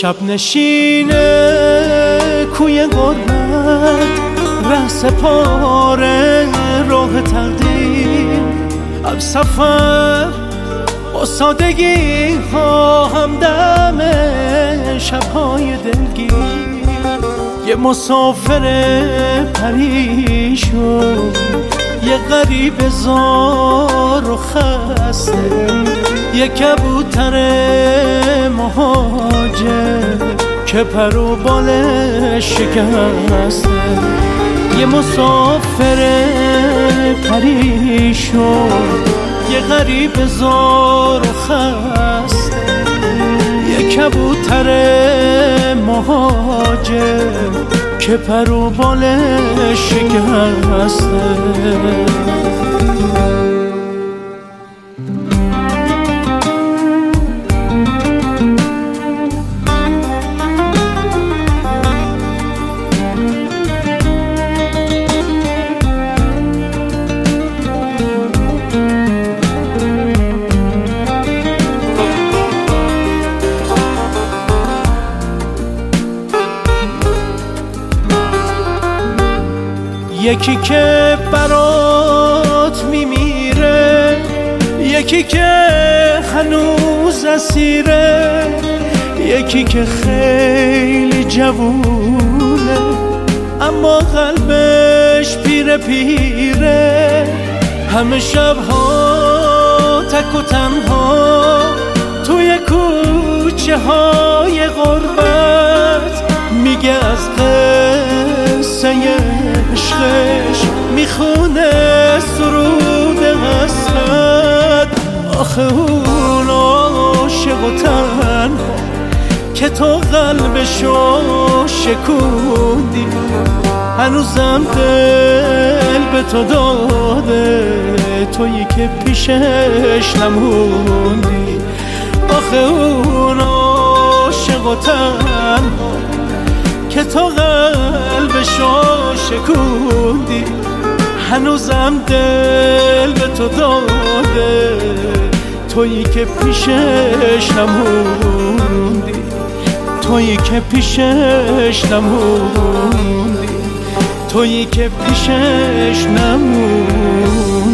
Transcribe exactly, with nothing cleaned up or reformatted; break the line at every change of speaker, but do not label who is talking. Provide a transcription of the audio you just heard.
شب نشینه کوی غربت، ره سپاره راه تقدیر، هم سفر با سادگی ها، همدم شبهای دلگیر. یه مسافر پریشون، یه غریب زار و خسته، یه کبوتر مهاجر که پر و بالش شکسته. یه مسافر پریشون، یه غریب زار و خسته، یه کبوتر مهاجر که پر و بالش شکسته. یکی که برات میمیره، یکی که هنوز اسیره، یکی که خیلی جوونه اما قلبش پیره پیره. همه شبها تک و تنها توی کوچه های غربت، میگه از قصه عشقش، میخونه سرود حسرت. آخه اون عاشق و تنها که تو قلبشو شکوندی، هنوزم دل به تو داده، تویی که پیشش نموندی. آخه اون عاشق و تنها که تو قلبشو شکوندی، هنوزم دل به تو داده، تویی که پیشش نموندی، تویی که پیشش نموندی، تویی که پیشش نموندی.